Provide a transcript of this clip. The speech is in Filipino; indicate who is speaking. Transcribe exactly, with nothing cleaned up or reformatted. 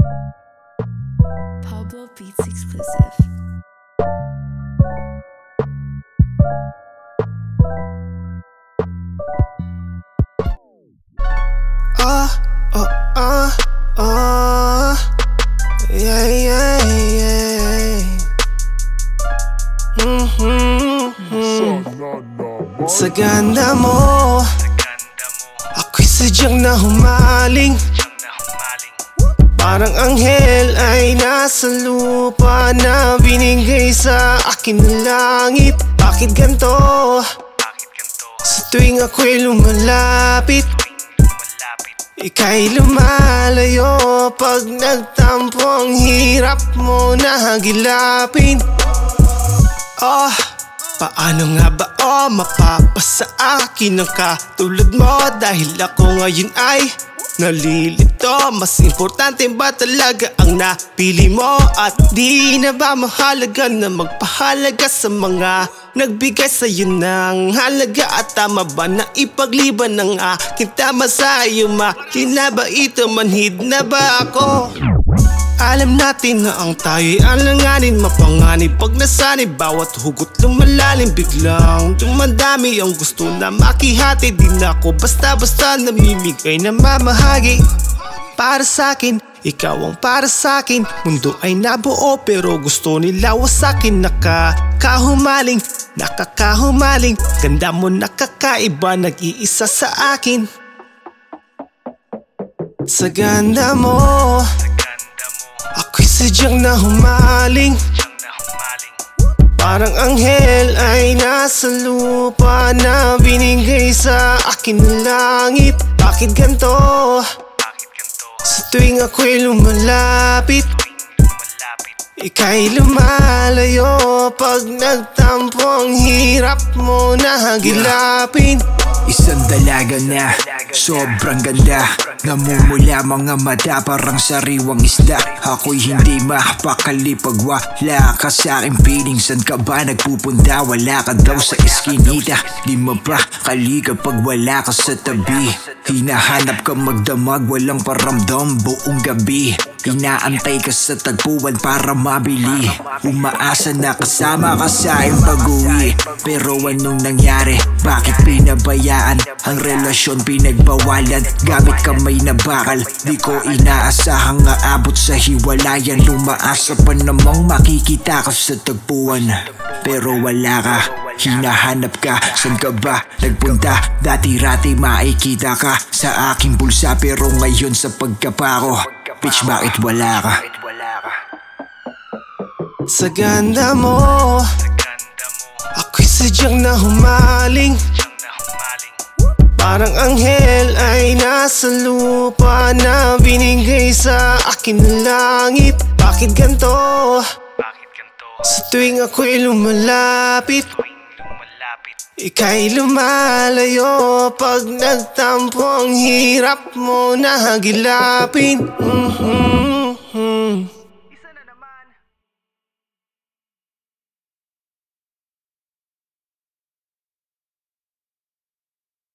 Speaker 1: Pablo Beats exclusive.
Speaker 2: Ah, oh, ah, ah, yeah, yeah, yeah. Mm-hmm. Sa ganda mo, ako'y sadyang nahumaling. Parang anghel ay nasa lupa na binigay sa akin ng langit. Bakit ganito? Sa tuwing ako'y lumalapit, ika'y lumalayo. Pag nagtampo ang hirap mo na hagilapin. Oh, paano nga ba oh mapapasa akin ang katulad mo? Dahil ako ngayon ay nalilito. Mas importante ba talaga ang napili mo? At di na ba mahalaga na magpahalaga sa mga nagbigay sa'yo ng halaga? At tama ba na ipagliban ng aking tama sa'yo? Mahina ba ito? Manhid na ba ako? Alam natin na ang tayo'y alanganin, mapanganib pag nasanib. Bawat hugot lumalalim, biglang dumadami ang gusto na makihati. Di na ako basta-basta namimigay na mamahagi. Para sa'kin, ikaw ang para sa'kin. Mundo ay nabuo pero gusto nila wasakin. Nakakahumaling, nakakahumaling. Ganda mo nakakaiba, nag-iisa sa akin. Sa ganda mo, ako'y sadyang nahumaling. Parang anghel ay nasa lupa na binigay sa akin ng langit. Bakit ganito? Sa tuwing ako'y lumalapit, ika'y lumalayo. Pag nagtampo ang hirap mo na hagilapin.
Speaker 3: Isang dalaga na sobrang ganda, namumula mga mata parang sariwang isda. Ako'y hindi mapakali pag wala ka sa'king piling. San ka ba nagpupunta? Wala ka daw sa eskinita. Di mapakali kapag wala ka sa tabi. Hinahanap ka magdamag, walang paramdam buong gabi. Inaantay ka sa tagpuan para mabili. Umaasa na kasama ka sa aking pag-uwi. Pero anong nangyari? Bakit pinabayaan ang relasyon? Pinagbawalan gamit kamay na bakal. Di ko inaasahang aabot sa hiwalayan. Lumaasa pa namang makikita ka sa tagpuan. Pero wala ka, hinahanap ka. San ka ba nagpunta? Dati-rati makikita ka sa aking bulsa. Pero ngayon sa pagkapako, bitch, bakit wala ka?
Speaker 2: Sa ganda mo, ako'y sadyang nahumaling. Parang anghel ay nasa lupa na binigay sa akin ng langit. Bakit ganito? Sa tuwing ako'y lumalapit, ika'y lumalayo. Pag nagtampo ang hirap mo na hagilapin. Mm-hmm.